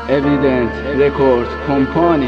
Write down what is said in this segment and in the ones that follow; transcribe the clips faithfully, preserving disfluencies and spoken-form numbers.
Evident Record Company.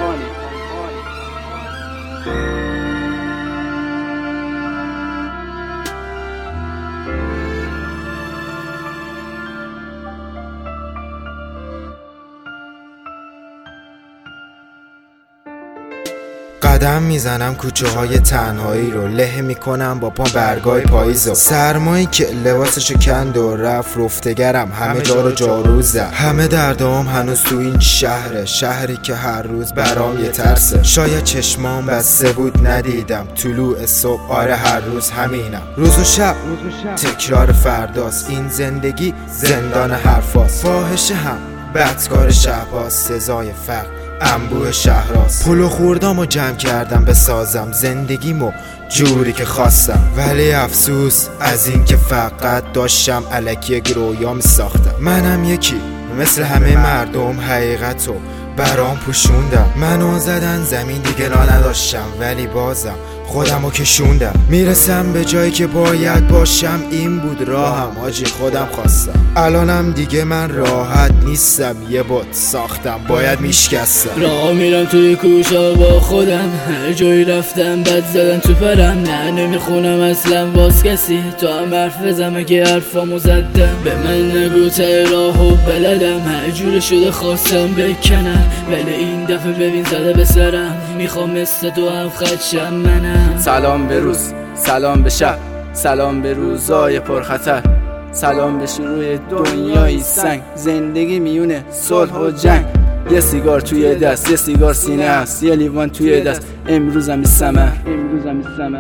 قدم میزنم کوچه های تنهایی رو، له میکنم با پام برگای پاییزو. سرمایی که لباسشو کند و رفت، رفتگرم همه جا رو جارو زد. همه دردام هنوز تو این شهره، شهری که هر روز برام یه ترسه. شاید چشمام بسته بود ندیدم طلوع صبح، آره هر روز همینم. روز و شب تکرار فرداست، این زندگی زندان حرفاست. فاحشه هم بدکار شهباز، سزای فقر انبوه شهراست. پلو خوردم و جمع کردم بسازم زندگیمو جوری که خواستم، ولی افسوس از این که فقط داشتم الکی یک رویا می ساختم. منم یکی مثل همه مردم حقیقتو برام پوشوندم. منو زدن زمین دیگه نا نداشتم، ولی بازم خودمو کشوندم. میرسم به جایی که باید باشم، این بود راهم حاجی خودم خواستم. الانم دیگه من راحت نیستم، یه بت ساختم باید میشکستم. راه میرم توی کوچه با خودم، هر جایی رفتم بد زدن تو پرم. نه نمیخونم اصلا باز کسی، تو هم حرف بزن اگه حرفامو زدم. به من نگو ته راهو بلدم، هر جور شده خواستم بکنم، ولی این دفعه ببین زده به سرم. میخوام مثل تو هم خدشم منم. سلام به روز، سلام به شب، سلام به روزای پرخطر، سلام به شروع دنیای سنگ. زندگی میونه صلح و جنگ، یه سیگار توی دست، یه سیگار سینه است، یه لیوان توی دست. امروزم سمر، امروزم سمر،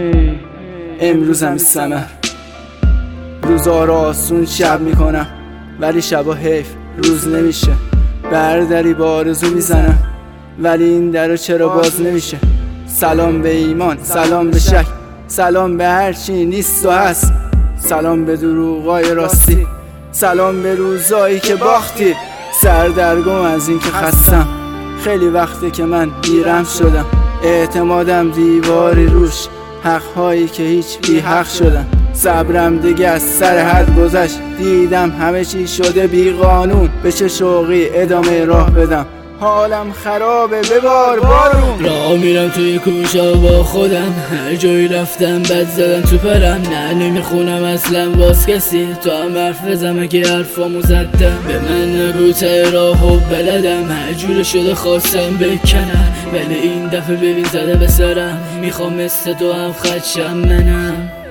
امروزم سمر. روزا رو آسون شب میکنم، ولی شبا حیف روز نمیشه. بردری با آرزو میزنم، ولی این درو چرا باز نمیشه. سلام به ایمان، سلام به شک، سلام به هرچی نیست و هست، سلام به دروغای راستی، سلام به روزایی که باختی. سردرگم از این که خستم، خیلی وقته که من بیرم شدم. اعتمادم دیواری روش، حقهایی که هیچ بی حق شدم. صبرم دیگه از سر حد گذشت، دیدم همه چی شده بی قانون. به چه شوقی ادامه راه بدم، حالم خرابه ببار بارون. راه میرم توی کوچه با خودم، هر جایی رفتم بد زدن تو پرم. نه نمیخونم اصلا باز کسی، تو هم حرف بزن اگه حرفامو زدم. به من نگو ته راهو بلدم، هر جور شده خواستم بکنم، ولی این دفعه ببین زده به سرم. میخوام مثل تو هم خدشم منم.